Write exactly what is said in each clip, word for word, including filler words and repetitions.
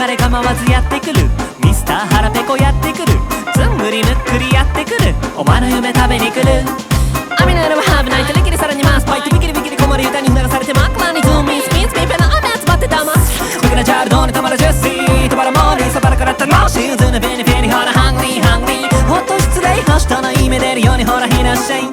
れ構わずやってくるミスター腹ペコやってくるずんぐりむっくりやってくるお前の夢食べに来る雨の夜はハーブナイトリキリさらにマスパイトビキリビキリ困る歌にうならされて真っ暗にズーミンスピンスピンペナ雨集まってたます僕らチャールドにたまるジェスシーとばらもりそばらから楽しいずぬべにフェにほらハングリーハングリーほっと失礼はしたない目出るようにほらいらっしゃい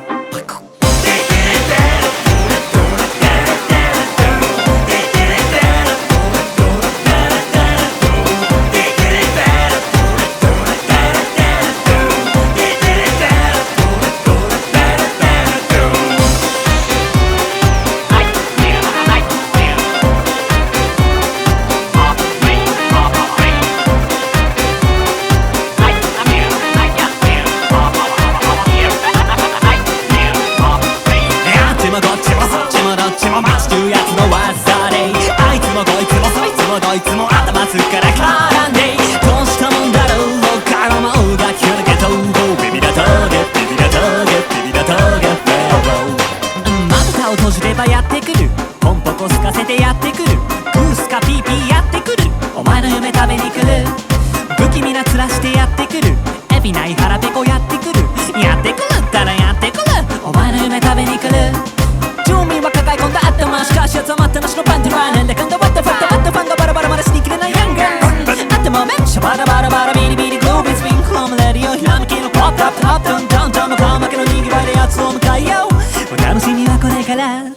どいつも頭すっから絡んでどうしたもんだろうからまうがキュルゲトウビビラトゲビビラトゲビビラトゲフェローまぶたを閉じればやってくるポンポコすかせてやってくるグースかピーピーやってくるお前の夢食べに来る不気味な面してやってくるエビない腹ペコやってくるやってくるったらやってくるお前の夢食べに来る住民は抱え込んだ頭しかし集まったなしのパンティラーなんだかんだワッタファッタワッタファンがバラバラまだしにきれないヤング頭めっちゃバラバラバラビリビリグロービースウィンクホームレディオひらめきのポップアップアップダウンダウンダウンの顔負けのにぎわいでやつを迎えようお楽しみはこれから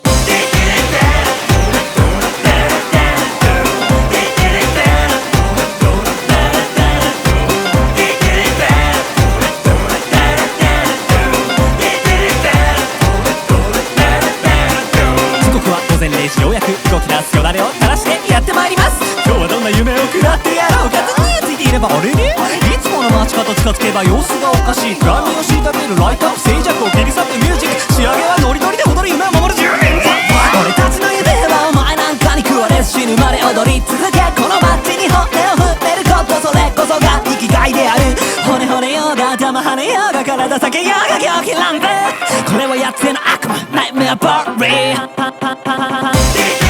ようやく動き出すよだれを垂らしてやってまいります今日はどんな夢を食らってやろうかとについていればあれねいつもの街角近づけば様子がおかしい暗闇を虐げるライトアップ静寂を切り去ってミュージック仕上げはノリノリで踊り夢を守る住民俺たちの夢はお前なんかに食われず死ぬまで踊り続けこの街に骨を振ってることそれこそが生きがいである骨骨ようが頭跳ねようが体裂けようが狂気乱舞これはやつへの悪魔ナイトメアバリー